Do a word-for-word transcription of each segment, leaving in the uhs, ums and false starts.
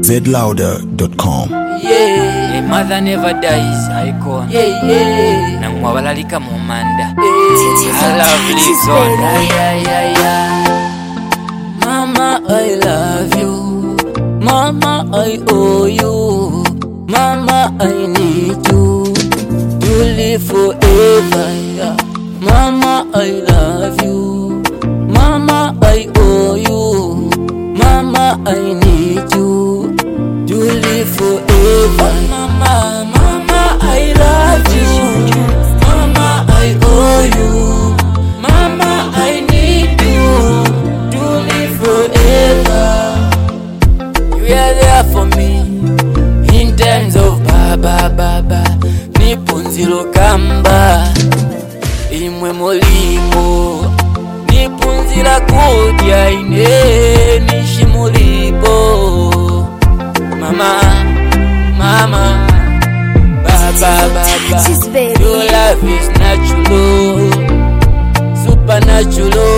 Z louder dot com. Yeah, a mother never dies, icon. Yeah, yeah. Nangwabalalika mumanda. I love this song. Yeah, yeah, yeah. Mama, I love you. Mama, I owe you. Mama, I need you to live forever. Yeah. Mama, I love you. Mama, I owe you. Mama, I need you to live forever. Mama, mama, I love you. Mama, I owe you. Mama, I need you to live forever. You are there for me in times of baba baba. Nipunzilo kamba imwe molimo. Nipunzila kudya ine nishimulipo. Mama, mama, baba, baba, your love is natural, supernatural.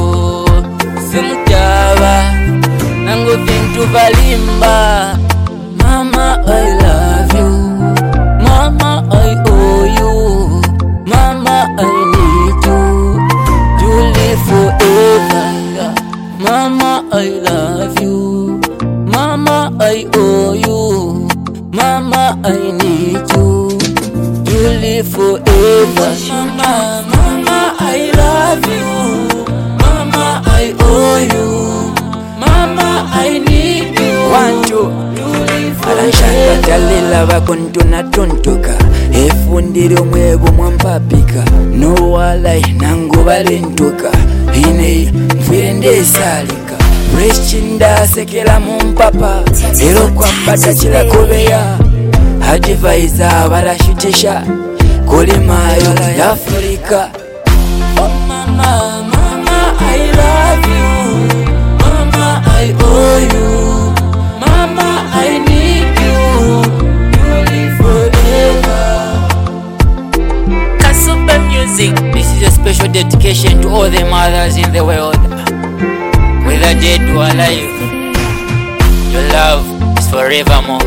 Simutava, nango vintu valimba. Mama, I love you. Mama, I owe you. Mama, I need you to live forever. Mama, I love you. Mama, I owe you. Mama, I need you to live forever. Mama, mama, I love you. Mama, I owe you. Mama, I need you. Want to live forever. Talila bakuntuna tuntuka efundiro mwebo mwampapika no walai nangu balentuka ine mfirende salika reshinda sekela mumpapa ero kwambata chila kobeya advisa barashutisha kulimayo ya Afrika. Oh mama, mama, I love you. Mama, I owe you. Mama, I need you to live forever. Kasumba Music. This is a special dedication to all the mothers in the world, whether dead or alive. Your love is forevermore.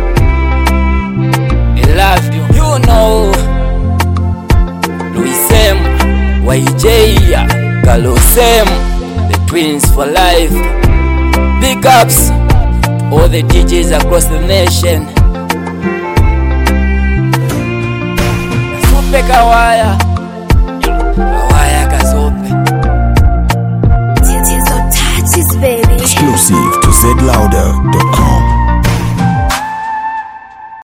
I love you. You know, Luisem, Y J, Kalosem, the twins for life. Big ups to all the D Js across the nation. Kasope kawaya, kawaya kasope. Exclusive to Z louder dot com.